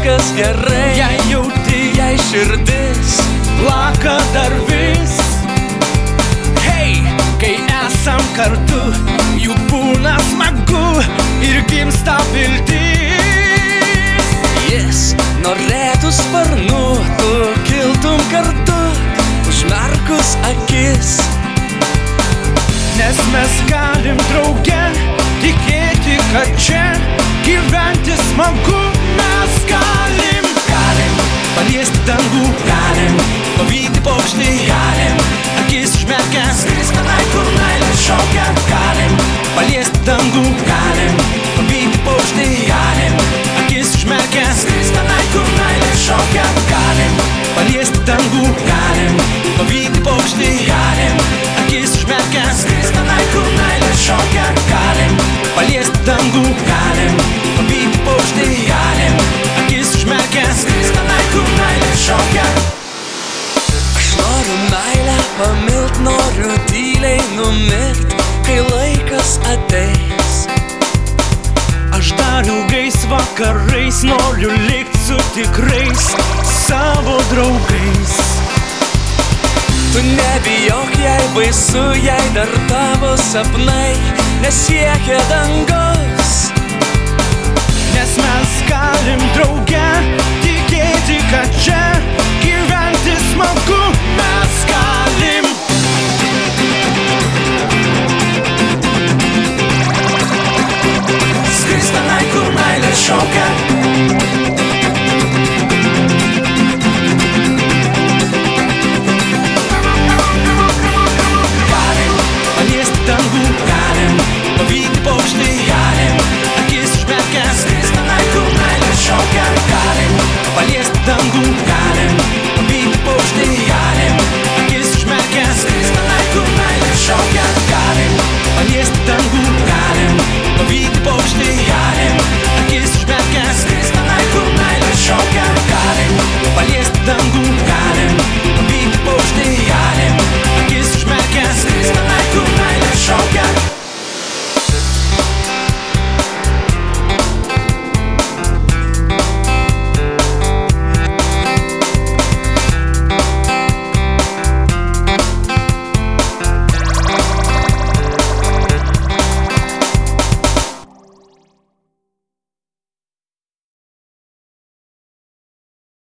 viskas gerai, jei jauti, jei širdis plaka dar vis. Hei, kai esam kartu, juk būna smagu ir gimsta viltis. Jis norėtų sparnu, tu kiltum kartu, užmerkus akis. Nes mes galim drauge tikėti, kad čia gyventi smagu. Mes galim paliesti dangų, Galim pavyti paukštį, Galim akis užmerkę, skrist tenai, kur meilė šaukia. Galim paliesti dangų, Galim pavyti paukštį, Galim akis užmerkę, skrist tenai, kur meilė šaukia. Galim paliesti dangų, Galim pavyti paukštį, Galim akis užmerkę, skrist tenai, kur meilė šaukia. Galim paliesti dangų, Galim pavyti paukštį, Galim akis užmerkę, skrist tenai, kur meilė šaukia. Aš noriu meilę pamilt, noriu tyliai numirt, kai laikas ateis. Aš dar ilgais vakarais noriu likt su tikrais savo draugais. Tu nebijok, jei baisu, jei dar tavo sapnai nesiekia dangaus. Nes mes galim drauge tikėti, kad čia gyventi smagu.